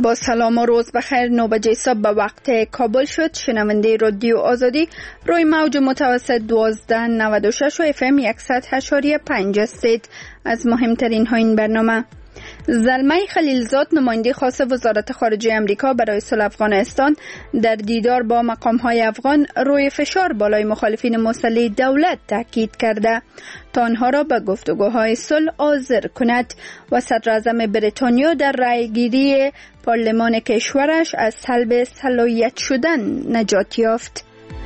با سلام و روز بخیر. 9 بجه صبح به وقت کابل شد. شنونده رادیو آزادی روی موج متوسط 1296 و FM 100.5 هستید. از مهمترین ها این برنامه: زلمه خلیلزاد نماینده خاص وزارت خارجه امریکا برای صلح افغانستان در دیدار با مقام‌های افغان روی فشار بالای مخالفین مسلح دولت تاکید کرده تا آنها را به گفتگوهای صلح حاضر کند و صدراعظم بریتانیا در رأیگیری پارلمان کشورش از سلب صلاحیت شدن نجات یافت.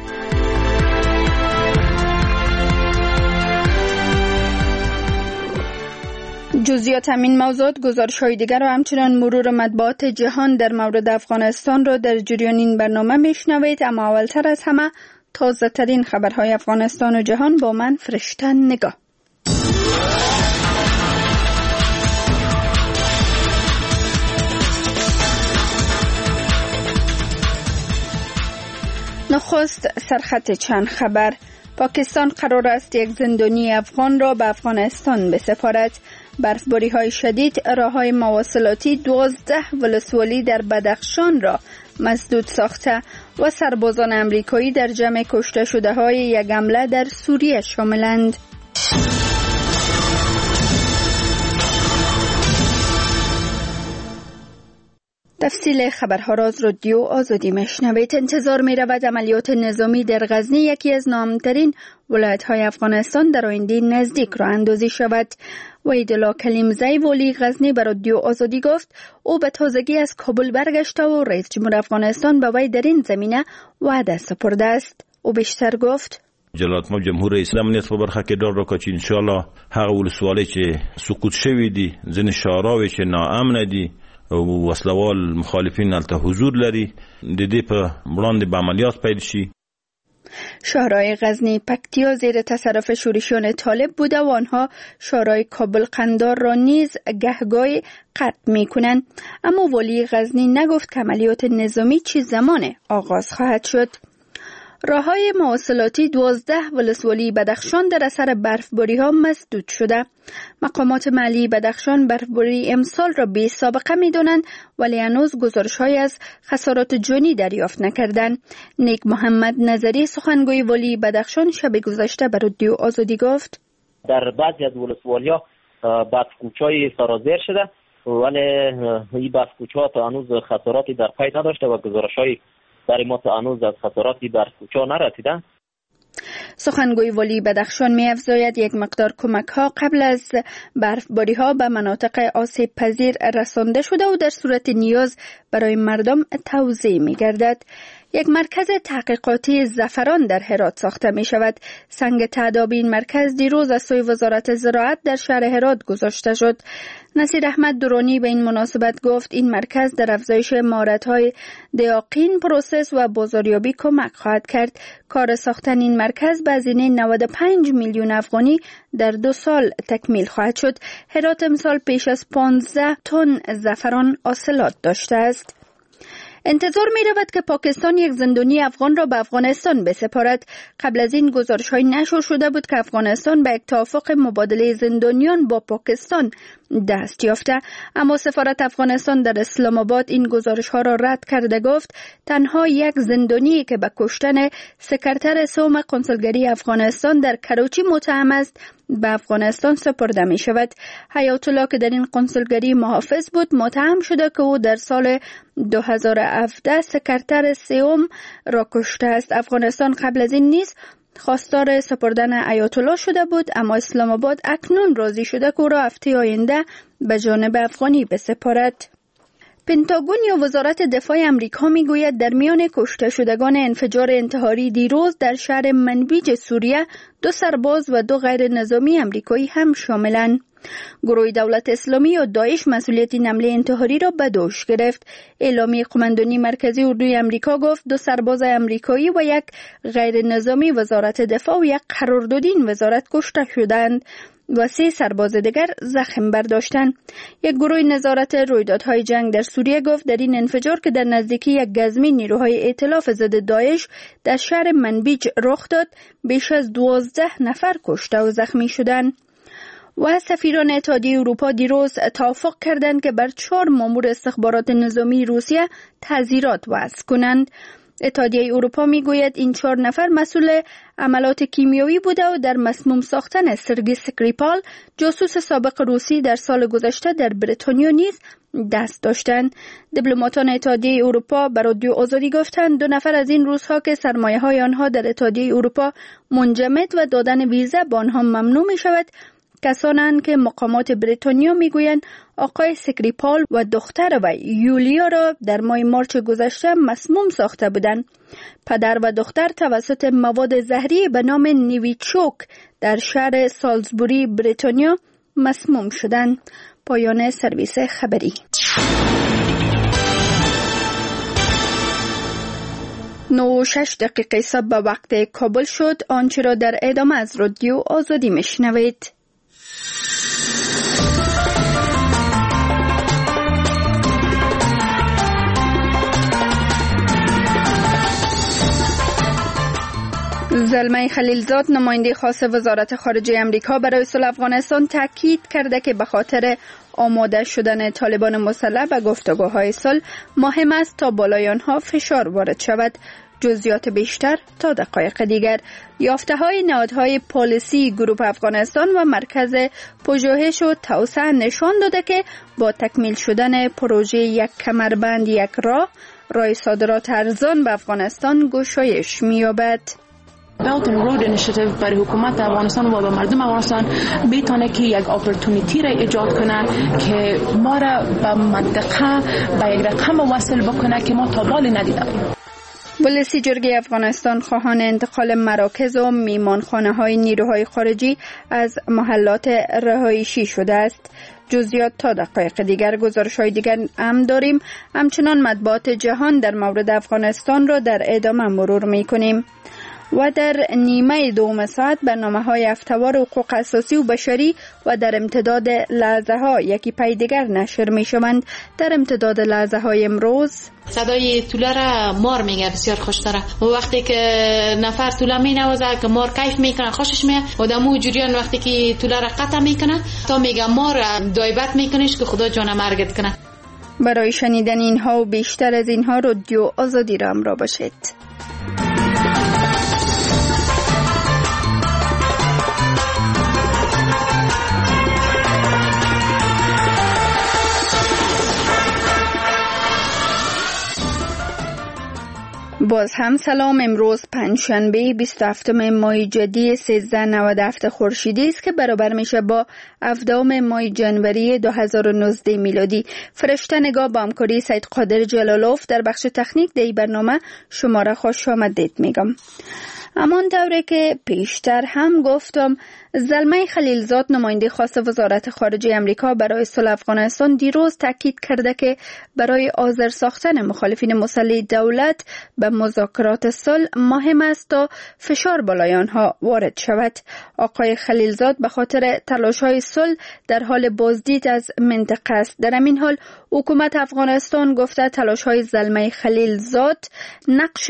جزئیات همین موضوعات، گزارش‌های دیگر و همچنان مرور مطبوعات جهان در مورد افغانستان را در جریان این برنامه میشنوید. اما اولتر از همه تازه ترین خبرهای افغانستان و جهان با من فرشته نگاه. نخست سرخط چند خبر. پاکستان قرار است یک زندانی افغان را به افغانستان بسپارد. برفباری‌های شدید راه‌های مواصلاتی 12 ولسوالی در بدخشان را مسدود ساخته و سربازان امریکایی در جمع کشته شده‌های یک حمله در سوریه شاملند. تفصیل خبرها را از رادیو آزادی میشنوید. انتظار می رود عملیات نظامی در غزنی، یکی از نامترین ولایت‌های افغانستان، در آینده نزدیک راه اندازی شود. وحیدالله کلیمزی والی غزنی به رادیو آزادی گفت او به تازگی از کابل برگشته و رئیس جمهور افغانستان به وی در این زمینه وعده سپرده است. او بیشتر گفت: جلالت مب جمهور اسلام نیت په برخه کې ډار راکړي چې ان شاء الله هغه ولسوالۍ چې سقوط شوي دي، ځینې شاراوي چې ناامنه دي او وسلوال مخالفین هلته حضور لري، د دې په وړاندې به عملیات پیل شي. شهرهای غزنی، پکتیا زیر تصرف شورشیان طالب بوده و آنها شهرهای کابل، قندار را نیز گهگاهی قطع می‌کنند. اما والی غزنی نگفت که عملیات نظامی چه زمان آغاز خواهد شد. راه‌های مواصلاتی 12 ولسوالی بدخشان در اثر برفباری‌ها مسدود شده. مقامات محلی بدخشان برفباری امسال را بی سابقه می‌دانند، ولی هنوز گزارش‌هایی از خسارات جانی دریافت نکردند. نیک محمد نظری، سخنگوی والی بدخشان، شب گذشته به رادیو آزادی گفت: در بعضی از ولسوالی‌ها برف‌کوچه‌های سرازیر شده، ولی این برف‌کوچه‌ها تا هنوز خساراتی در پی نداشته و گزارش‌های در ما تا هنوز از خساراتی برف‌کوچه‌ها نرسیده. سخنگوی والی بدخشان می‌افزاید یک مقدار کمک‌ها قبل از برفباری‌ها به مناطق آسیب پذیر رسانده شده و در صورت نیاز برای مردم توزیع می‌گردد. یک مرکز تحقیقاتی زعفران در هرات ساخته می شود. سنگ تعداب این مرکز دیروز از سوی وزارت زراعت در شهر هرات گذاشته شد. نصیر احمد درانی به این مناسبت گفت این مرکز در افزایش مهارت‌های دیاقین، پروسس و بازاریابی کمک خواهد کرد. کار ساختن این مرکز به هزینه 95 میلیون افغانی در 2 سال تکمیل خواهد شد. هرات امسال پیش از 15 تن زعفران حاصلات داشته است. انتظار می رود که پاکستان یک زندانی افغان را به افغانستان بسپارد. قبل از این گزارش‌های نشر شده بود که افغانستان به یک توافق مبادله زندانیان با پاکستان دست یافته، اما سفارت افغانستان در اسلام آباد این گزارش‌ها را رد کرده گفت تنها یک زندانی که به کشتن سکرتر سوم قنصلگری افغانستان در کراچی متهم است به افغانستان سپرده می شود. حیات الله که در این قنصلگری محافظ بود متهم شده که او در سال 2017 سکرتر سوم را کشته است. افغانستان قبل از این نیز خواستار سپردن حیات الله شده بود، اما اسلام آباد اکنون راضی شده که او را هفته آینده به جانب افغانی بسپارد. پنتاگون یا وزارت دفاع امریکا میگوید در میان کشته شدگان انفجار انتحاری دیروز در شهر منبیج سوریه 2 سرباز و 2 غیر نظامی امریکایی هم شاملند. گروه دولت اسلامی یا داعش مسئولیت این حمله انتحاری را به دوش گرفت. اعلامیه قماندانی مرکزی اردوی امریکا گفت 2 سرباز امریکایی و 1 غیر نظامی وزارت دفاع و 1 قراردادی این وزارت کشته شدند و 3 سرباز دیگر زخم برداشتند. یک گروه نظارت رویدادهای جنگ در سوریه گفت در این انفجار که در نزدیکی یک گزمی نیروهای ائتلاف ضد داعش در شهر منبیج رخ داد، بیش از 12 نفر کشته و زخمی شدند. و سفیران اتحادیه اروپا دیروز توافق کردند که بر 4 مامور استخبارات نظامی روسیه تعزیرات وضع کنند. اتحادیه اروپا میگوید این 4 نفر مسئول عملات کیمیایی بوده و در مسموم ساختن سرگی سکریپال جاسوس سابق روسی در سال گذشته در بریتانیا نیز دست داشتند. دیپلماتان اتحادیه اروپا به رادیو آزادی گفتند 2 نفر از این روس‌ها که سرمایه‌های آنها در اتحادیه اروپا منجمد و دادن ویزا به آنها ممنوع می شود کسانند که مقامات بریتانیا میگویند آقای سکریپال و دختر و یولیا را در ماه مارچ گذشته مسموم ساخته بودند. پدر و دختر توسط مواد زهری به نام نیویچوک در شهر سالزبوری بریتانیا مسموم شدند. پایان سرویس خبری. 9:06 صبح به وقت کابل شد. آنچه را در ادامه از رادیو آزادی میشنوید. زلمه خلیلزاد نماینده خاص وزارت خارجه امریکا برای صلح افغانستان تاکید کرده که به خاطر آماده شدن طالبان مسلح به گفتگوهای صلح مهم است تا بالای آنها فشار وارد شود. جزئیات بیشتر تا دقایق دیگر. یافته‌های نهادهای پالیسی گروه افغانستان و مرکز پژوهش و توسعه نشان داده که با تکمیل شدن پروژه یک کمربند یک راه صادرات ارزان به افغانستان گشایش می‌یابد. Belt and Road Initiative برای حکومت افغانستان و به مردم افغانستان میتونه که یک اپورتونیتی را ایجاد کنه که ما را به منطقه به یک رقم وصل بکنه که ما تا بالی ندیده بودیم. ولسی جرگه افغانستان خواهان انتقال مراکز و میمانخانه‌های نیروهای خارجی از محلات رهایشی شده است. جزئیات تا دقایق دیگر. گزارش‌های دیگر هم داریم. همچنان مطبوعات جهان در مورد افغانستان را در ادامه مرور می‌کنیم. و در نیمه دوم ساعت برنامه‌های هفته‌وار حقوق اساسی و بشری و در امتداد لحظه‌ها یکی پی دیگر نشر می‌شوند. در امتداد لحظه‌های امروز صدای توله را مار میگه بسیار خوش داره و وقتی که نفر توله مینوازه که مار کیف میکنه خوشش میاد و دمو جریان وقتی که توله را قطع میکنه تا میگه مار دایبت میکنیش که خدا جان مرگت کنه. برای شنیدن اینها و بیشتر از اینها رادیو آزادی را همراه باشید. باز هم سلام. امروز پنجشنبه 27 ماه جدی 1397 خورشیدی است که برابر میشه با 17 ماه جنوری 2019 میلادی. فرشته نگاه با همکاری سید قادر جلالوف در بخش تکنیک دی برنامه شما را خوش آمدید میگم. همان طوری که پیشتر هم گفتم زلمه خلیلزاد نماینده خاص وزارت خارجه امریکا برای صلح افغانستان دیروز تاکید کرده که برای حاضر ساختن مخالفین مسلح دولت به مذاکرات صلح مهم است تا فشار بالای آنها وارد شود. آقای خلیلزاد به خاطر تلاش‌های صلح در حال بازدید از منطقه است. در همین حال حکومت افغانستان گفته تلاش‌های زلمه خلیلزاد نقش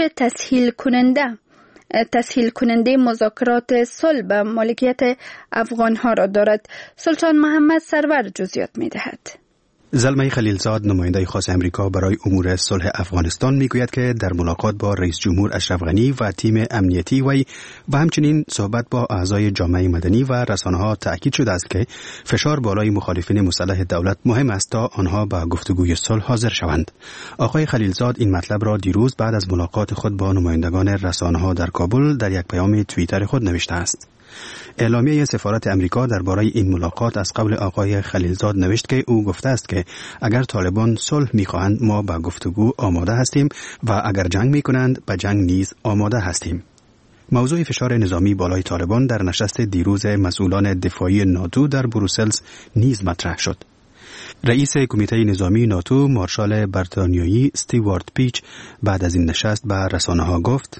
تسهیل کننده مذاکرات صلح به مالکیت افغان‌ها را دارد. سلطان محمد سرور جزئیات می‌دهد. زلمه خلیلزاد نماینده خاص امریکا برای امور صلح افغانستان میگوید که در ملاقات با رئیس جمهور اشرف غنی و تیم امنیتی وی و همچنین صحبت با اعضای جامعه مدنی و رسانه‌ها تأکید شده است که فشار بالای مخالفین مسلح دولت مهم است تا آنها به گفتگوی صلح حاضر شوند. آقای خلیلزاد این مطلب را دیروز بعد از ملاقات خود با نمایندگان رسانه‌ها در کابل در یک پیام توییتر خود نوشته است. اعلامیه سفارت امریکا درباره این ملاقات از قبل آقای خلیلزاد نوشت که او گفته است که اگر طالبان صلح می‌خواهند ما به گفتگو آماده هستیم و اگر جنگ می‌کنند به جنگ نیز آماده هستیم. موضوع فشار نظامی بالای طالبان در نشست دیروز مسئولان دفاعی ناتو در بروسلز نیز مطرح شد. رئیس کمیته نظامی ناتو مارشال بریتانیایی استیوارت پیچ بعد از این نشست به رسانه‌ها گفت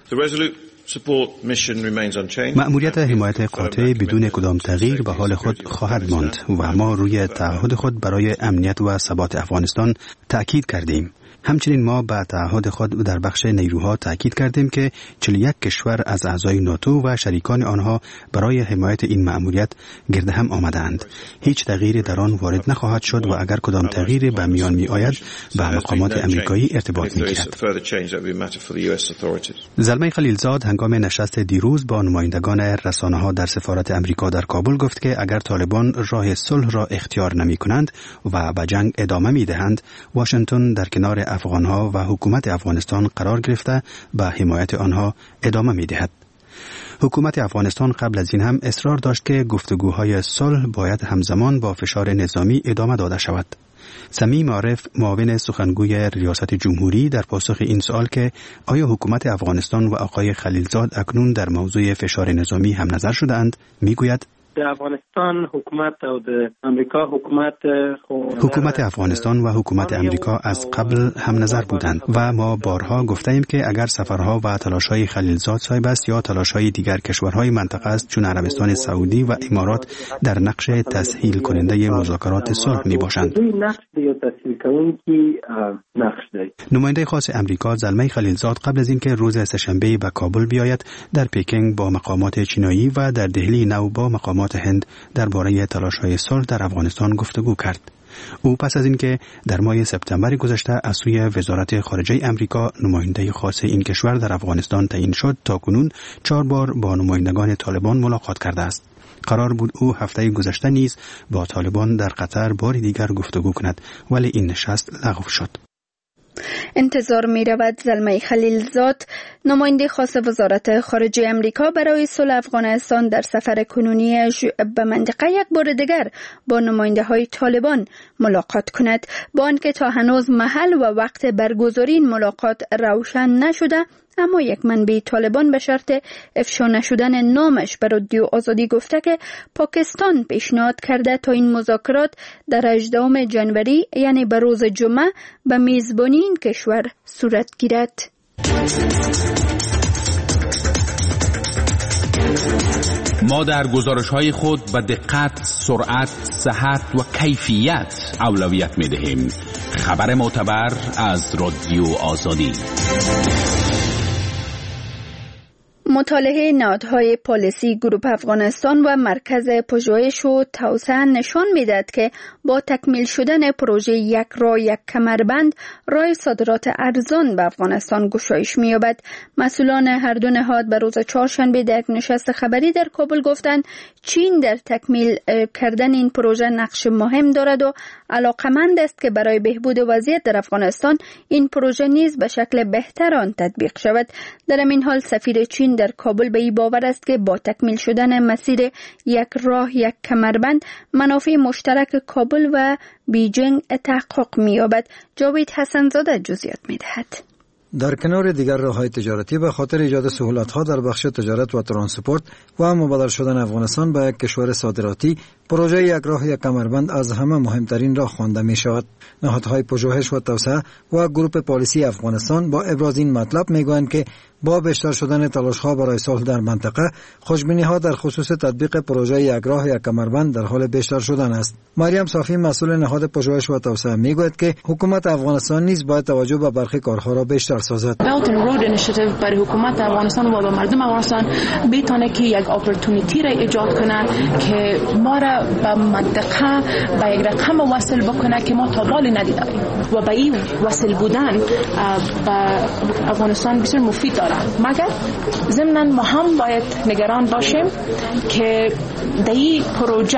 مأموریت حمایت قاطع بدون کدام تغییر به حال خود خواهد ماند و ما روی تعهد خود برای امنیت و ثبات افغانستان تأکید کردیم. همچنین ما به تعهد خود در بخش نیروها تاکید کردیم که 41 کشور از اعضای ناتو و شریکان آنها برای حمایت این مأموریت گرد هم آمدند. هیچ تغییری در آن وارد نخواهد شد و اگر کدام تغییری به میان می آید به مقامات امریکایی ارتباط می گیرد. زلمه خلیلزاد هنگام نشست دیروز با نمایندگان رسانه‌ها در سفارت امریکا در کابل گفت که اگر طالبان راه صلح را اختیار نمی کنند و به جنگ ادامه می دهند، واشنگتن در کنار افغانها و حکومت افغانستان قرار گرفته به حمایت آنها ادامه می دهد. حکومت افغانستان قبل از این هم اصرار داشت که گفتگوهای صلح باید همزمان با فشار نظامی ادامه داده شود. سمیم عارف معاون سخنگوی ریاست جمهوری در پاسخ این سوال که آیا حکومت افغانستان و آقای خلیلزاد اکنون در موضوع فشار نظامی هم نظر شدند میگوید در افغانستان حکومت او د امریکا حکومت افغانستان و حکومت امریکا از قبل هم نظر بودند و ما بارها گفتیم که اگر سفرها و تلاش‌های خلیلزاد صایب است یا تلاش‌های دیگر کشورهای منطقه است چون عربستان سعودی و امارات در نقش تسهیل کننده مذاکرات صلح میباشند. نماینده خاص امریکا زلمه خلیلزاد قبل از اینکه روز سه‌شنبه به کابل بیاید در پکینگ با مقامات چینایی و در دهلی نو با مقامات هند درباره تلاش‌های صلح در افغانستان گفتگو کرد. او پس از اینکه در ماه سپتامبر گذشته از سوی وزارت خارجه امریکا نماینده خاص این کشور در افغانستان تعیین شد، تاکنون 4 بار با نمایندگان طالبان ملاقات کرده است. قرار بود او هفته گذشته نیز با طالبان در قطر بار دیگر گفتگو کند، ولی این نشست لغو شد. انتظار می رود زلمه خلیلزاد نماینده خاص وزارت خارجه امریکا برای صلح افغانستان در سفر کنونیش به منطقه یک بار دیگر با نماینده های طالبان ملاقات کند، با آنکه تا هنوز محل و وقت برگزاری این ملاقات روشن نشده، اما یک منبع طالبان به شرط افشا نشدن نامش به رادیو آزادی گفته که پاکستان پیشنهاد کرده تا این مذاکرات در 18 ژانویه یعنی به روز جمعه به میزبانی این کشور صورت گیرد. ما در گزارش‌های خود به دقت، سرعت، صحت و کیفیت اولویت می‌دهیم. خبر معتبر از رادیو آزادی. مطالعه نهادهای پالیسی گروپ افغانستان و مرکز پژوهش و توسعه نشان می‌دهد که با تکمیل شدن پروژه یک راه یک کمربند راه صادرات ارزان به افغانستان گشایش می‌یابد. مسئولان هر دو نهاد به روز چهارشنبه در یک نشست خبری در کابل گفتند چین در تکمیل کردن این پروژه نقش مهم دارد و علاقمند است که برای بهبود وضعیت در افغانستان این پروژه نیز به شکل بهتر آن تطبیق شود. در این حال سفیر چین در کابل به این باور است که با تکمیل شدن مسیر یک راه یک کمربند منافع مشترک کابل و بیجینگ تحقق می‌یابد. جاوید حسن‌زاده جزئیات می‌دهد. در کنار دیگر راه‌های تجارتی به خاطر ایجاد سهولت‌ها در بخش تجارت و ترانسپورت و مبادله شدن افغانستان به یک کشور صادراتی، پروژه یک راه یک کمربند از همه مهمترین راه خوانده می‌شود. نهادهای پژوهش و توسعه و گروپ پالیسی افغانستان با ابراز این مطلب می‌گویند که با بیشتر شدن تلاش‌ها برای صلح در منطقه، خوشبینی‌ها در خصوص تطبیق پروژه یک راه یک کمربند در حال بیشتر شدن است. مریم صافی مسئول نهاد پژوهش و توسعه میگوید که حکومت افغانستان نیز باید توجه به برخی کارها را بیشتر سازد. Belt and Road Initiative برای حکومت افغانستان و به مردم افغانستان بتونه که یک اپورتونیتی را ایجاد کنه که ما را به منطقه به یک رقم وصل بکنه که ما تا بالی ندیدیم و به این وصل بودن به افغانستان بسیار مفید داره. مگر ضمناً ما هم باید نگران باشیم که در این پروژه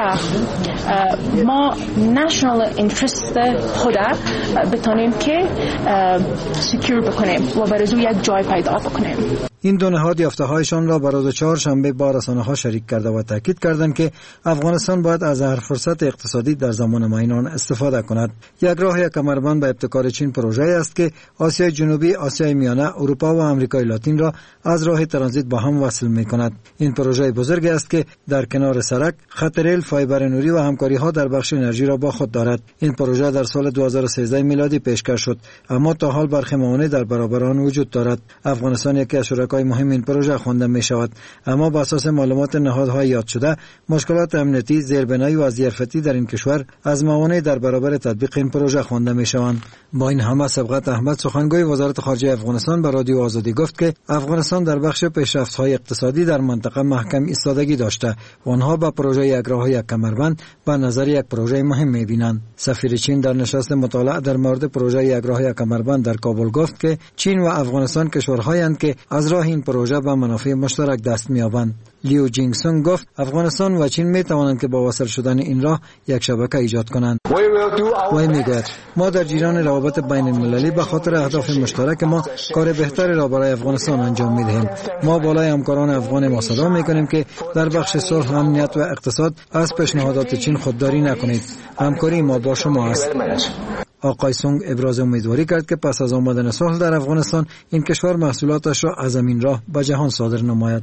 ما نشنال اینترست خود بتونیم که سکیور بکنیم و برای یک جای پیدا بکنیم. این دو نهاد یافته‌هایشان را بر روز چهارشنبه با رسانه‌ها شریک کرده و تاکید کردند که افغانستان باید از هر فرصت اقتصادی در زمان معین استفاده کند. یک راه یک کمربند به ابتکار چین پروژه است که آسیای جنوبی، آسیای میانه، اروپا و آمریکای لاتین را از راه ترانزیت با هم وصل می‌کند. این پروژه بزرگ است که در کنار سرک، خط ریل، فایبر نوری و همکاری‌ها در بخش انرژی را با خود دارد. این پروژه در سال 2013 میلادی پیشکش شد، اما تا حال برخی موانع در برابر آن وجود دارد. افغانستان یکی از شرکای شاخه‌های مهم این پروژه خوانده می شود. اما بر اساس معلومات نهادهای یاد شده، مشکلات امنیتی، زیربنایی و ظرفیتی در این کشور از موانع در برابر تطبیق این پروژه خوانده می شوند. با این همه سبقت احمد، سخنگوی وزارت خارجه افغانستان، به رادیو آزادی گفت که افغانستان در بخش پیشرفت‌های اقتصادی در منطقه محکم ایستادگی داشته و آنها به پروژه یک راه یک کمربند به نظر یک پروژه مهم می‌بینند. سفیر چین در نشست مطالعه در مورد پروژه یک راه یک کمربند در کابل گفت که چین و افغانستان کشورهایند که از راه این پروژه به منافع مشترک دست می‌یابند. لیو جینگسون گفت افغانستان و چین می‌توانند که با وصل شدن این راه یک شبکه ایجاد کنند. وی میگوید ما در جریان روابط بین المللی به خاطر اهداف مشترک ما کار بهتری را برای افغانستان انجام می‌دهیم. ما بالای همکاران افغان ما صدا می‌کنیم که در بخش صلح، امنیت و اقتصاد از پیشنهادات چین خودداری نکنید. همکاری ما با شما است. آقای سونگ ابراز امیدواری کرد که پس از آمدن صلح در افغانستان این کشور محصولاتش را از این راه به جهان صادر نماید.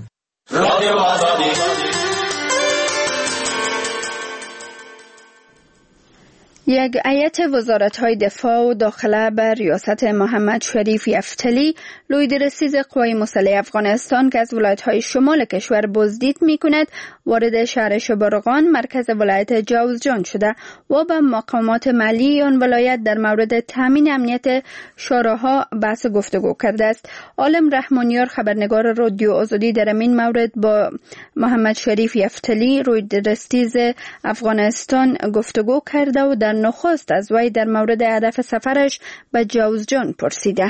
یک هیئت وزارت‌های دفاع و داخله بر ریاست محمد شریف یفتلی، لویدرسیز قوای مسلح افغانستان که از ولایت‌های شمال کشور بازدید می‌کند، وارد شهر شبرغان مرکز ولایت جوزجان شده و با مقامات مالی آن ولایت در مورد تامین امنیت شاهراه‌ها بحث گفتگو کرده است. عالم رحمانیار خبرنگار رادیو آزادی در این مورد با محمد شریف یفتلی، لویدرسیز افغانستان گفتگو کرده و در نخست از وی در مورد هدف سفرش به جوزجان پرسیده.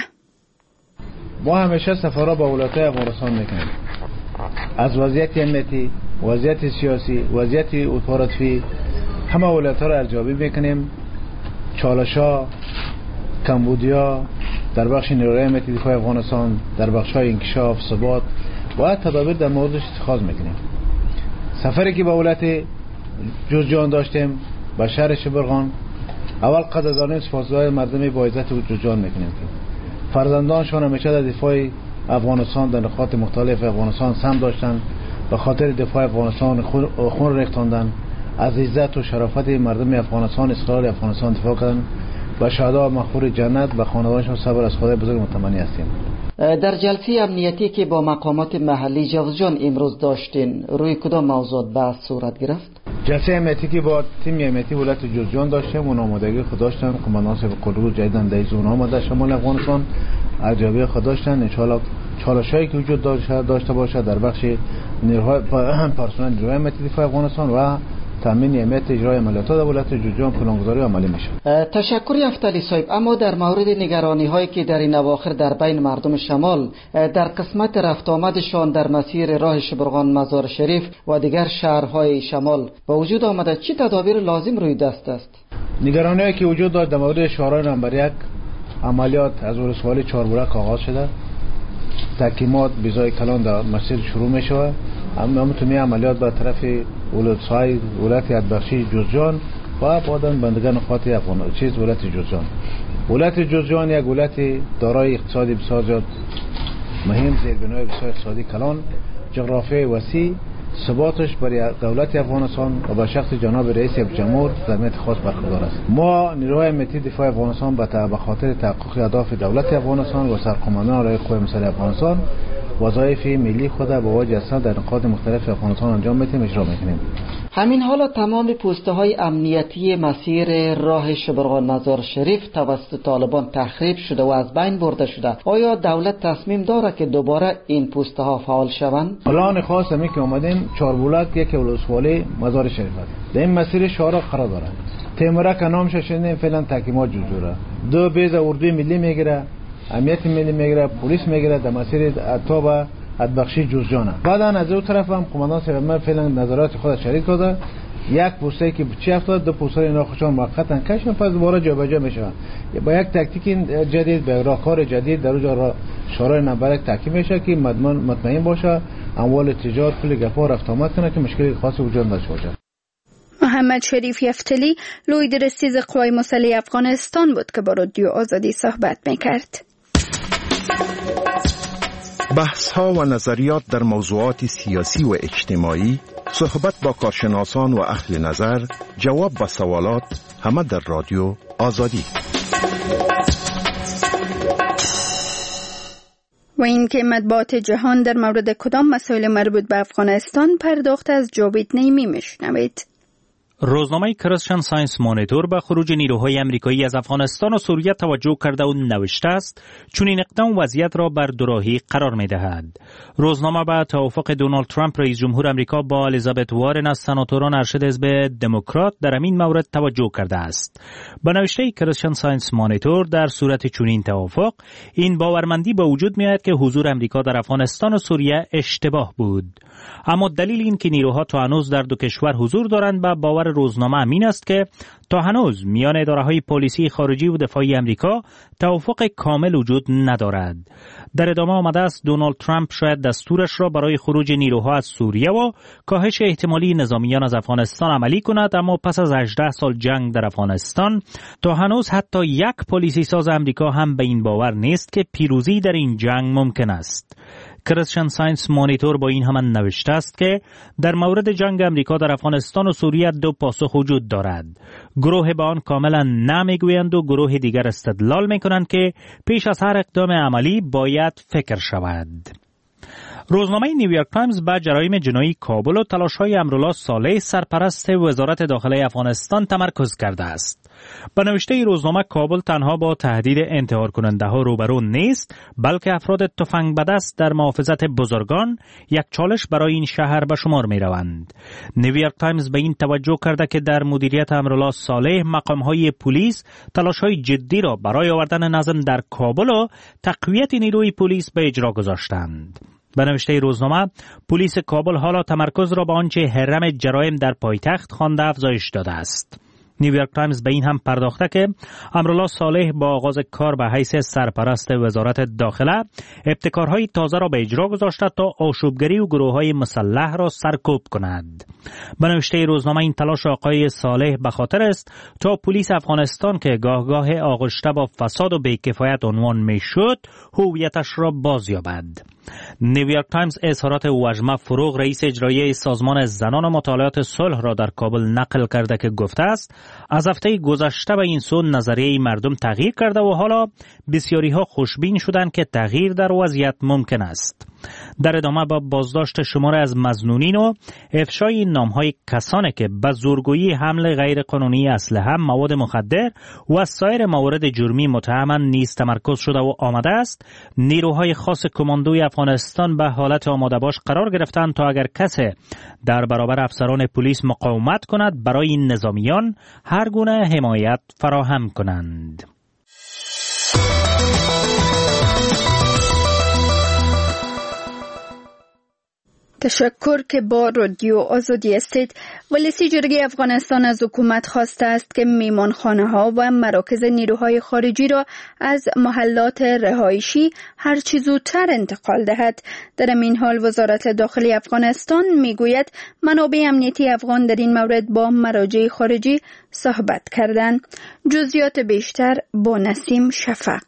ما همیشه سفرها با ولایت‌های افغانستان میکنیم. از وضعیت امنیتی، وضعیت سیاسی، وضعیت عطارفی همه ولایت‌ها را ارزیابی میکنیم. چالش‌ها، کمبودیا در بخش نیروی امنیتی دفاع افغانستان، در بخش‌های انکشاف، ثبات و تدابیر در موردش اتخاذ میکنیم. سفری که به ولایت جوزجان داشتیم با شهر شبرغان، اول قدردانی سپاسگزار مردم با عزت جوزجان میکنیم که فرزندانشان همیشه در دفاع افغانستان در نقاط مختلف افغانستان سهم داشتند، به خاطر دفاع افغانستان خون ریختاندند، از عزت و شرافت مردم افغانستان، استقلال افغانستان دفاع کردند. و شهدا و مغفور جنت به خانواده‌شان صبر از خدای بزرگ متمنی هستیم. در جلسه امنیتی که با مقامات محلی جوزجان امروز داشتین، روی کدام موضوعات بحث صورت گرفت؟ جلسه امنیتی که با تیم امنیتی ولایت جوزجان داشتیم و آمادگی خود داشتن، کماندان صاحب قلوب جدیداً در زون آمده شمال افغانستان ارزیابی خود داشتن. ان شاءالله چالشایی که وجود داشته باشه در بخش نیروهای پرسنل نیروی امنیتی دفاع افغانستان و تامین امنیت اجرای عملیات در ولایت جوزجان پلانگذاری عملی میشه. تشکر یفتلی صاحب. اما در مورد نگرانی هایی که در این اواخر در بین مردم شمال در قسمت رفت آمدشان در مسیر راه شبرغان مزار شریف و دیگر شهرهای شمال با وجود آمده، چه تدابیر لازم روی دست است؟ نگرانی هایی که وجود داشت در مورد شهرهای نمبر 1 عملیات از ولسوالی چهاربرک آغاز شده، تحکیمات بیزای کلان در مسیر شروع می شود. اما همون عملیات به طرف ولایت ادبخشی جوزجان و بعداً بندگان نقاط ولایت جوزجان. ولایت جوزجان یک ولایت دارای اقتصادی بسیار مهم، زیربنای بسیار اقتصادی کلان، جغرافیای وسیع، ثباتش برای دولت افغانستان و به شخص جناب رئیس جمهور اهمیت خاص برخوردار است. ما نیروهای امنیتی دفاع افغانستان به خاطر تحقق اهداف دولت افغانستان و سرقماندان رای قوای مسلح افغانستان وظایف ملی خود به وجه اصل در نقاط مختلف افغانستان انجام میدیم، اجرا میکنیم. همین حالا تمام پوسته های امنیتی مسیر راه شبرغان مزار شریف توسط طالبان تخریب شده و از بین برده شده. آیا دولت تصمیم داره که دوباره این پوسته ها فعال شوند؟ پلان خاص همی که اومدیم چهاربولک یک ولسوالی مزار شریف است. در این مسیر شهرها قرار داره. تیمورک نامش شنیدیم، فعلا تحکیمات جوجوره. دو بیز اردوی ملی میگیره، امنیت ملی میگیره، پلیس میگیره در مسیر اتابه ادبخشی جوزجان. بعدا از اون طرف هم قماندان صاحب فعلا نظارات خود شریک کرده. یک پوسته که چی افتاد، دو پوسته اینا خوشان موقتا کشن، پس دوباره جابجا میشه. با یک تاکتیک جدید، به راهکار جدید در اونجا شورای نمبر 1 تحکیم میشه که مطمئن باشه اموال تجارت پول گپا رفت آمد کنه که مشکلی خاصی وجود نداشته باشه. محمد شریف یفتلی، لویدرسیز قوای مسلح افغانستان بود که با رادیو آزادی صحبت میکرد. بحث ها و نظریات در موضوعات سیاسی و اجتماعی، صحبت با کارشناسان و اهل نظر، جواب به سوالات، همه در رادیو آزادی. و اینکه مطبوعات جهان در مورد کدام مسائل مربوط به افغانستان پرداخت از جاوید نیمی میشنوید. روزنامه کریستین ساینس مانیتور به خروج نیروهای امریکایی از افغانستان و سوریه توجه کرده و نوشته است چون این اقدام وضعیت را بر دوراهی قرار می دهد. روزنامه به توافق دونالد ترامپ رئیس جمهور امریکا با الیزابت وارن از سناتوران ارشد حزب دموکرات در این مورد توجه کرده است. به نوشته کریستین ساینس مانیتور در صورت چنین توافق این باورمندی به وجود می آید که حضور امریکا در افغانستان و سوریه اشتباه بود. اما دلیل این که نیروها تا هنوز در دو کشور حضور دارند به باور روزنامه امین است که تا هنوز میان اداره‌های پلیسی خارجی و دفاعی امریکا توافق کامل وجود ندارد. در ادامه آمده است دونالد ترامپ شاید دستورش را برای خروج نیروها از سوریه و کاهش احتمالی نظامیان از افغانستان عملی کند، اما پس از 18 سال جنگ در افغانستان تا هنوز حتی یک پلیسی ساز امریکا هم به این باور نیست که پیروزی در این جنگ ممکن است. کریستین ساینس مانیتور با این همان نوشته است که در مورد جنگ امریکا در افغانستان و سوریه دو پاسخ وجود دارد. گروه به آن کاملا نمیگویند و گروه دیگر استدلال میکنند که پیش از هر اقدام عملی باید فکر شود. روزنامه نیویورک تایمز به جرایم جنایی کابل و تلاش‌های امرالله صالح سرپرست وزارت داخله افغانستان تمرکز کرده است. به نوشته روزنامه کابل تنها با تهدید انتحار کننده ها روبرو نیست، بلکه افراد تفنگ به دست در محافظت بزرگان یک چالش برای این شهر به شمار می روند. نیویورک تایمز به این توجه کرده که در مدیریت امرالله صالح مقام‌های پلیس تلاش‌های جدی را برای آوردن نظم در کابل و تقویت نیروی پلیس به اجرا گذاشتند. به نوشته روزنامه پلیس کابل حالا تمرکز را به آنچه هرم جرایم در پایتخت خوانده افزایش داده است. نیویورک تایمز به این هم پرداخته که امرالله صالح با آغاز کار به حیث سرپرست وزارت داخله ابتکارهای تازه را به اجرا گذاشته تا آشوبگری و گروه‌های مسلح را سرکوب کند. به نوشته روزنامه این تلاش آقای صالح به خاطر است تا پلیس افغانستان که گاه آغشته با فساد و بی‌کفایت عنوان میشد هویتش را بازیابد. نیویورک تایمز اظهارات واژمه فروغ رئیس اجرایی سازمان زنان و مطالعات صلح را در کابل نقل کرده که گفته است از هفته گذشته به این سو نظریه مردم تغییر کرده و حالا بسیاری ها خوشبین شدند که تغییر در وضعیت ممکن است. در ادامه با بازداشت شمار از مظنونین و افشای نامهای کسانی که به زورگویی حمل غیر قانونی اسلحه، مواد مخدر و سایر موارد جرمی متهمند نیز تمرکز شده و آمده است نیروهای خاص کماندوی افغانستان به حالت آماده باش قرار گرفتند تا اگر کسی در برابر افسران پلیس مقاومت کند برای این نظامیان هر گونه حمایت فراهم کنند. تشکر که با رادیو آزادی هستید. ولسی جرگه افغانستان از حکومت خواسته است که میمانخانه‌ها و مراکز نیروهای خارجی را از محلات رهایشی هر چه زودتر انتقال دهد. در این حال وزارت داخلی افغانستان میگوید منابع امنیتی افغان در این مورد با مراجع خارجی صحبت کردند. جزئیات بیشتر با نسیم شفق.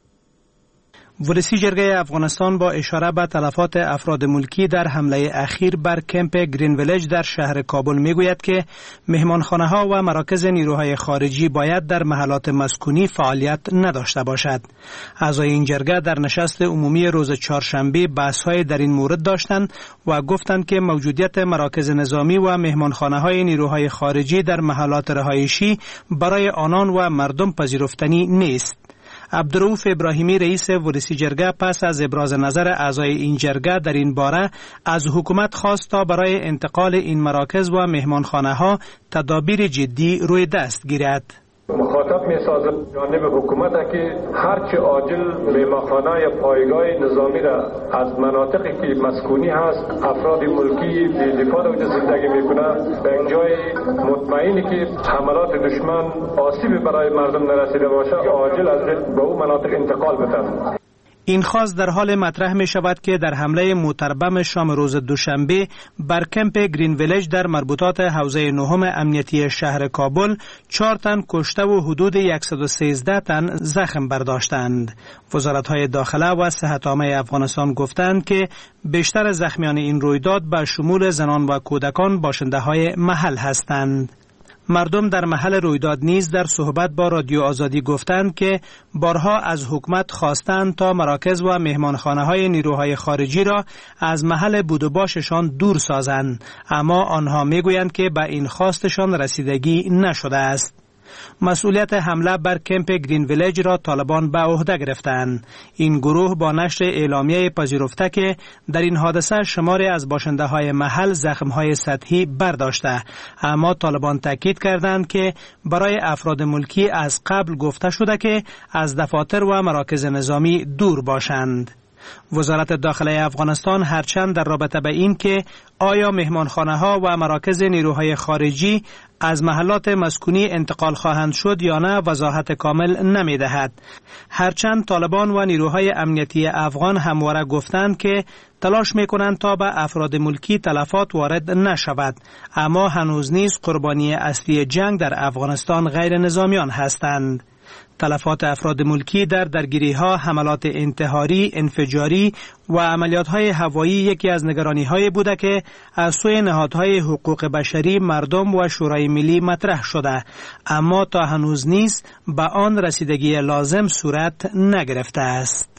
ولسی جرگه افغانستان با اشاره به تلفات افراد ملکی در حمله اخیر بر کمپ گرین ویلیج در شهر کابل میگوید که مهمانخانه‌ها و مراکز نیروهای خارجی باید در محلات مسکونی فعالیت نداشته باشد. اعضای این جرگه در نشست عمومی روز چهارشنبه بحث‌های در این مورد داشتند و گفتند که موجودیت مراکز نظامی و مهمانخانه‌های نیروهای خارجی در محلات رهایشی برای آنان و مردم پذیرفتنی نیست. عبدالرؤوف ابراهیمی رئیس ولسی جرگه پس از ابراز نظر اعضای این جرگه در این باره از حکومت خواست تا برای انتقال این مراکز و مهمانخانه‌ها تدابیر جدی روی دست گیرد. مخاطب می سازم جانب حکومت که هرچه عاجل مهمانخانه یا پایگاه نظامی را از مناطقی که مسکونی هست افراد ملکی بی‌دفاع و زندگی میکنه به جای مطمئنی که حملات دشمن آسیبی برای مردم نرسیده باشه عاجل از به اون مناطق انتقال بدن. این خواست در حال مطرح می شود که در حمله متربم شام روز دوشنبه بر کمپ گرین ویلیج در مربوطات حوزه نهم امنیتی شهر کابل 4 تن کشته و حدود 113 تن زخم برداشتند. وزارت‌های داخله و صحت عامه افغانستان گفتند که بیشتر زخمیان این رویداد به شمول زنان و کودکان باشنده‌های محل هستند. مردم در محل رویداد نیز در صحبت با رادیو آزادی گفتند که بارها از حکومت خواستند تا مراکز و مهمانخانه‌های نیروهای خارجی را از محل بود و باششان دور سازند، اما آنها میگویند که به این خواستشان رسیدگی نشده است. مسئولیت حمله بر کمپ گرین ویلیج را طالبان به عهده گرفتند. این گروه با نشر اعلامیه پذیرفته که در این حادثه شماری از باشنده های محل زخم‌های سطحی برداشته، اما طالبان تاکید کردند که برای افراد ملکی از قبل گفته شده که از دفاتر و مراکز نظامی دور باشند. وزارت داخله افغانستان هرچند در رابطه به این که آیا مهمانخانه‌ها و مراکز نیروهای خارجی از محلات مسکونی انتقال خواهند شد یا نه وضاحت کامل نمی‌دهد. هرچند طالبان و نیروهای امنیتی افغان همواره گفتند که تلاش می‌کنند تا به افراد ملکی تلفات وارد نشود، اما هنوز نیز قربانی اصلی جنگ در افغانستان غیر نظامیان هستند. تلفات افراد ملکی در درگیری‌ها، حملات انتحاری، انفجاری و عملیات‌های هوایی یکی از نگرانی‌های بوده که از سوی نهادهای حقوق بشری، مردم و شورای ملی مطرح شده، اما تا هنوز نیز به آن رسیدگی لازم صورت نگرفته است.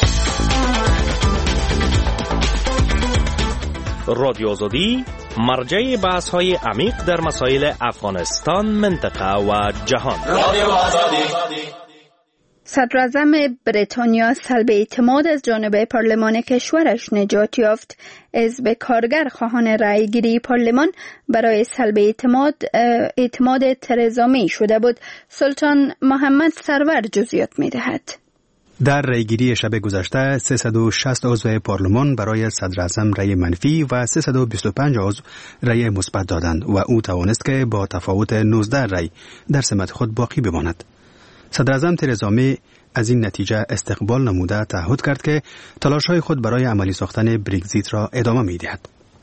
رادیو آزادی مرجع بحث‌های عمیق در مسائل افغانستان، منطقه و جهان. صدراعظم بریتانیا سلب اعتماد از جانب پارلمان کشورش نجات یافت. حزب کارگر خواهان رأیگیری پارلمان برای سلب اعتماد ترزا می شده بود. سلطان محمد سرور جزئیات می دهد. در رأیگیری شب گذشته 360 عضو پارلمان برای صدراعظم رأی منفی و 325 عضو رأی مثبت دادند و او توانست که با تفاوت 19 رأی در سمت خود باقی بماند. صدراعظم ترزا می از این نتیجه استقبال نموده تعهد کرد که تلاش‌های خود برای عملی ساختن برگزیت را ادامه می‌دهد.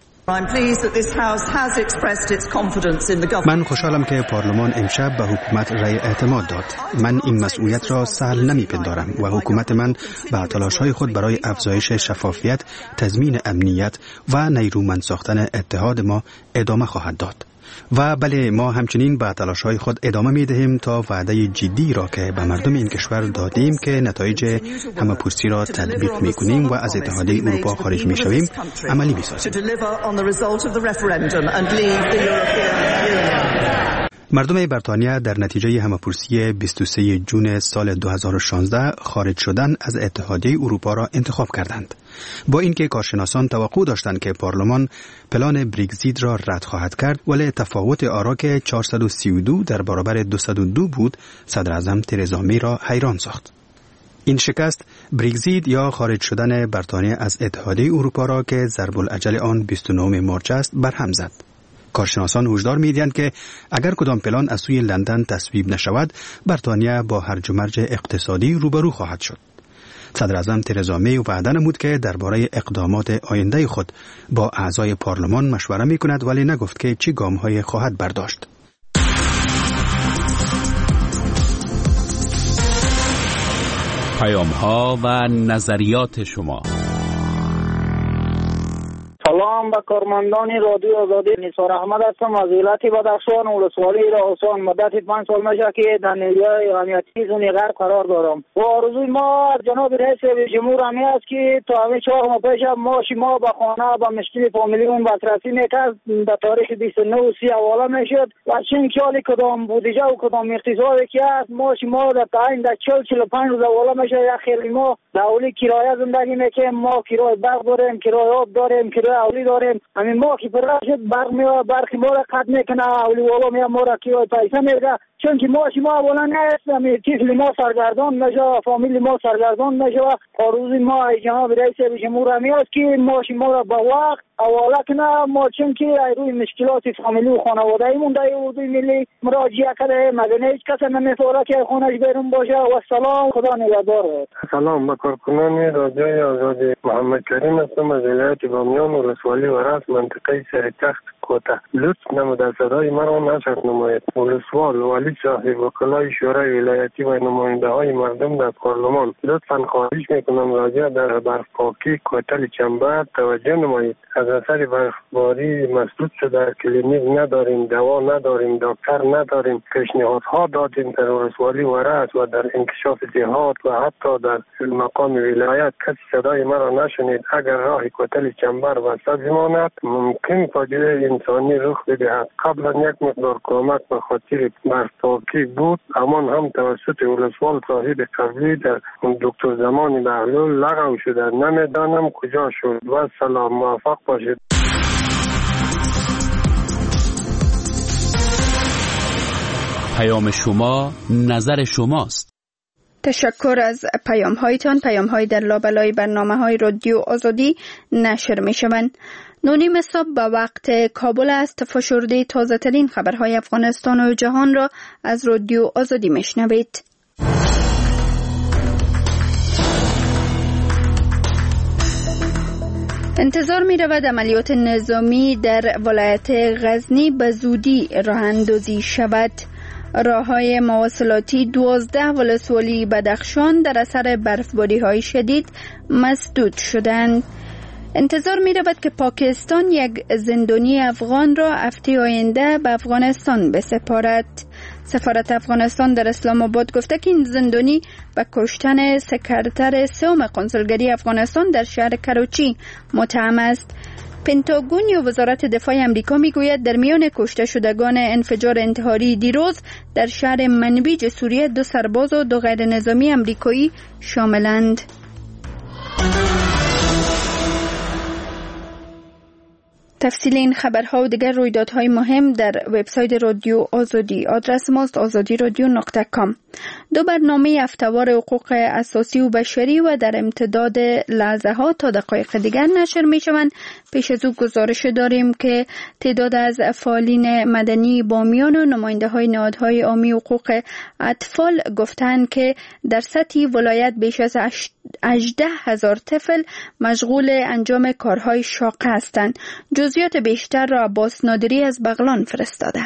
من خوشحالم که پارلمان امشب به حکومت رأی اعتماد داد. من این مسئولیت را سهل نمی‌پندارم و حکومت من به تلاش‌های خود برای افزایش شفافیت، تضمین امنیت و نیرومند ساختن اتحاد ما ادامه خواهد داد. و بله، ما همچنین به تلاش‌های خود ادامه می‌دهیم تا وعده جدی را که به مردم این کشور دادیم که نتایج همه‌پرسی را تطبیق می‌کنیم و از اتحادیه اروپا خارج می‌شویم عملی بسازیم. مردم بریتانیا در نتیجه همه‌پرسی 23 جون سال 2016 خارج شدن از اتحادیه اروپا را انتخاب کردند. با اینکه کارشناسان توقع داشتند که پارلمان پلان برگزیت را رد خواهد کرد، ولی تفاوت آرا که 432 در برابر 202 بود، صدراعظم ترزا می را حیران ساخت. این شکست برگزیت یا خارج شدن بریتانیا از اتحادیه اروپا را که ضرب الاجل آن 29 مارس است برهم زد. کارشناسان هشدار می‌دهند که اگر کدام پلان از سوی لندن تصویب نشود، بریتانیا با هرج و مرج اقتصادی روبرو خواهد شد. صدراعظم ترزا می وعده نمود که درباره اقدامات آینده خود با اعضای پارلمان مشوره می‌کند، ولی نگفت که چه گام‌هایی خواهد برداشت. پیام‌ها و نظریات شما. سلام به کارمندان رادیو آزادی. نثار احمد هستم از ولایت بدخشان، ولسوالی راهسان. مدت 5 سال میشه که در نیروهای امنیتی زون غرب قرار دارم. و آرزوی ما از جناب رئیس جمهور همین است که تا همین 4 ماه پیش ما به خانه با مشکل فامیلیمون دسترسی میکرد. به تاریخ 29/30 حواله میشد و چون خیال کدام بودجه و کدام اقتصادی که است ما در تعیین در 40-45 روز حواله میشه. یا خیلی ما داولی کرایه زندگی میکنیم، ما کرایه برق داریم، کرایه آب داریم، کرایه اولی داریم. همین ما که پر شد برق ما را قطع میکنه، اولی والا ما را که پیسه میده، چون که ما اولا نیست. همین طفل ما سرگردان میشه، فامیل ما سرگردان میشه. آرزوی ما جناب رئیس جمهور همین است که ما را با وقت حواله کنه. ما چون که روی مشکلات فامیلی و خانوادگی مونده اردوی ملی مراجعه کرده، مگر هیچ کس نمیتونه که خونش بیرون باشه. و سلام، خدا نگهدار. سلام به کارکنان رادیوی آزادی. محمد کریم هستم از ولایت بامیان، ولسوالی ورس، منطقه سرتخت کوته لطف نموده صدای مرا نشد نماید. ولسوال ولی صاحب وکلای شورای ولایتی و نماینده های مردم در پارلمان لطفا خواهش میکنم راجع در برفپاکی کوتل چنبر توجه نمایید. از اثر برفباری مسدود شده، کلینیک نداریم، دوا نداریم، دکتر نداریم. پیشنهادها دادیم در ولسوالی ورس و در انکشاف جهات و حتی در مقام ولایت. کسی صدای مرا نشنید. اگر راه کوتل چنبر بسته بماند ممکن فاجعه انسانی رخ بدهد. قبلا یک مقدار کمک به خاطر برفپاکی بود، اما هم توسط ولسوال صاحب قبلی در دکتر زمان بهلول لغو شده. نمیدانم کجا شد. و سلام، موفق باشید. پیام شما نظر شماست. تشکر از پیام هایتان. پیام های در لابلای برنامه های رادیو آزادی نشر می شوند. 9:30 صبح به وقت کابل است. فشرده تازه ترین خبرهای افغانستان و جهان را از رادیو آزادی می شنوید. انتظار می رود عملیات نظامی در ولایت غزنی به زودی راه اندازی شود. راههای مواصلاتی 12 ولسوالی بدخشان در اثر برفباری های شدید مسدود شدند. انتظار می رود که پاکستان یک زندانی افغان را هفته آینده به افغانستان بسپارد. سفارت افغانستان در اسلام آباد گفته که این زندانی به کشتن سکرتر سوم قنصلگری افغانستان در شهر کراچی متهم است. پنتاگون یا وزارت دفاع امریکا میگوید در میان کشته شدگان انفجار انتحاری دیروز در شهر منبیج سوریه 2 سرباز و 2 غیر نظامی امریکایی شاملند. تفصیل این خبرها و دیگر رویدادهای مهم در وبسایت رادیو آزادی. آدرس ماست azadiradio.com. 2 برنامه هفته‌وار حقوق اساسی و بشری و در امتداد لحظه ها تا دقایق دیگر نشر می شوند. پیش از او گزارش داریم که تعداد از فعالین مدنی بامیان و نماینده های نهادهای عامی حقوق اطفال گفتند که در سطح ولایت بیش از 18,000 طفل مشغول انجام کارهای شاقه هستند. جزئیات بیشتر را عباس نادری از بغلان فرستاده.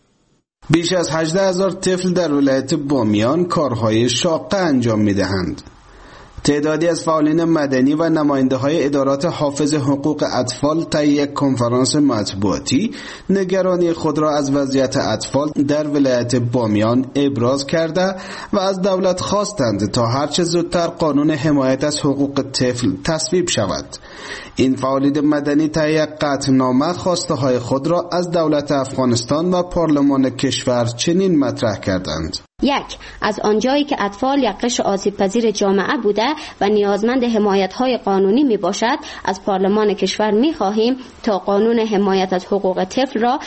بیش از 18,000 طفل در ولایت بامیان کارهای شاقه انجام می‌دهند. تعدادی از فعالین مدنی و نماینده‌های ادارات حافظ حقوق اطفال طی یک کنفرانس مطبوعاتی نگرانی خود را از وضعیت اطفال در ولایت بامیان ابراز کرده و از دولت خواستند تا هرچه زودتر قانون حمایت از حقوق طفل تصویب شود. این فعالین مدنی طی یک قطعنامه خواسته‌های خود را از دولت افغانستان و پارلمان کشور چنین مطرح کردند: 1. از آنجایی که اطفال یک قشر آسیب پذیر جامعه بوده و نیازمند حمایت‌های قانونی می باشد، از پارلمان کشور می خواهیم تا قانون حمایت از حقوق طفل را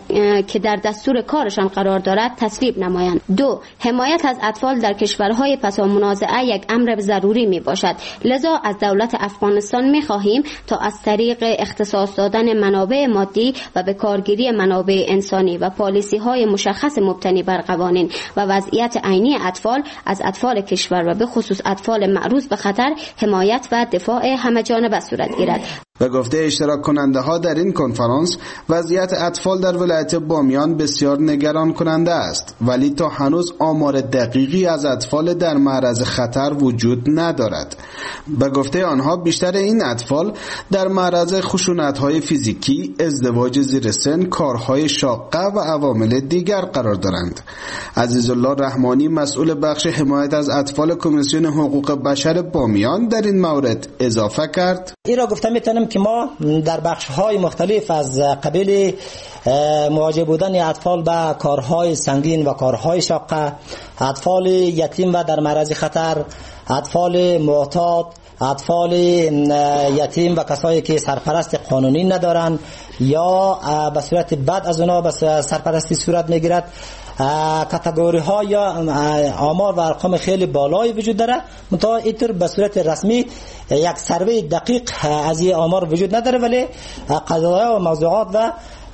که در دستور کارشان قرار دارد تصویب نمایند. 2. حمایت از اطفال در کشورهای پسا منازعه یک امر ضروری می باشد، لذا از دولت افغانستان می خواهیم تا از طریق اختصاص دادن منابع مادی و به کارگیری منابع انسانی و پالیسی‌های مشخص مبتنی بر قوانین و وضعیت عینی اطفال از اطفال کشور و به خصوص اطفال معرض به خطر حمایت و دفاع همه‌جانبه صورت گیرد. به گفته اشتراک کننده ها در این کنفرانس، وضعیت اطفال در ولایت بامیان بسیار نگران کننده است، ولی تا هنوز آمار دقیقی از اطفال در معرض خطر وجود ندارد. به گفته آنها بیشتر این اطفال در معرض خشونت‌های فیزیکی، ازدواج زیر سن، کارهای شاقه و عوامل دیگر قرار دارند. عزیزالله رحمانی مسئول بخش حمایت از اطفال کمیسیون حقوق بشر بامیان در این مورد اضافه کرد: این را گفتم میتونم که ما در بخش‌های مختلف از قبیل مواجه بودن اطفال با کارهای سنگین و کارهای شاقه، اطفال یتیم و در معرض خطر، اطفال معتاد، اطفال یتیم و کسایی که سرپرست قانونی ندارن یا به صورت بد از اونا به سرپرستی صورت میگیرد، کاتگوری ها یا آمار و ارقام خیلی بالایی وجود داره. منتها اینطور به صورت رسمی یک سروی دقیق از این آمار وجود نداره، ولی قضایا و موضوعات و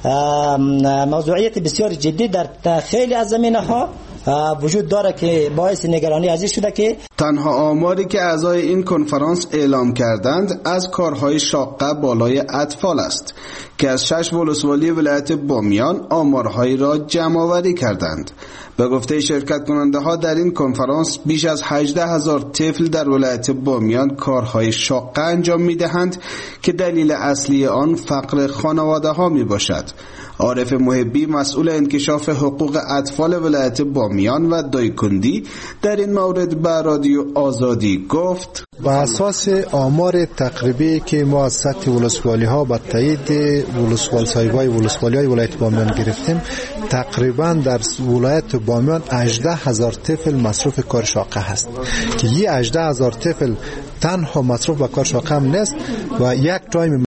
موضوعیت بسیار جدی در خیلی از زمینه ها وجود داره که باعث نگرانی عزیز شده که تنها آماری که اعضای این کنفرانس اعلام کردند از کارهای شاقه بالای اطفال است که از 6 ولسوالی ولایت بامیان آمارهایی را جمع آوری کردند. به گفته شرکت کننده ها در این کنفرانس بیش از 18,000 طفل در ولایت بامیان کارهای شاقه انجام می دهند که دلیل اصلی آن فقر خانواده ها می باشد. عارف محبی مسئول انکشاف حقوق اطفال ولایت بامیان و دایکندی در این مورد به رادیو آزادی گفت: با اساس آمار تقریبی که ما از سطح ولسوالی ها با تایید ولسوال صاحبای ولسوالی های ولایت بامیان گرفتیم، تقریبا در ولایت بامیان 18,000 طفل مصروف کار شاقه هست که این 18,000 طفل تنها مصروف به کار شاقه هم نیست و یک تایم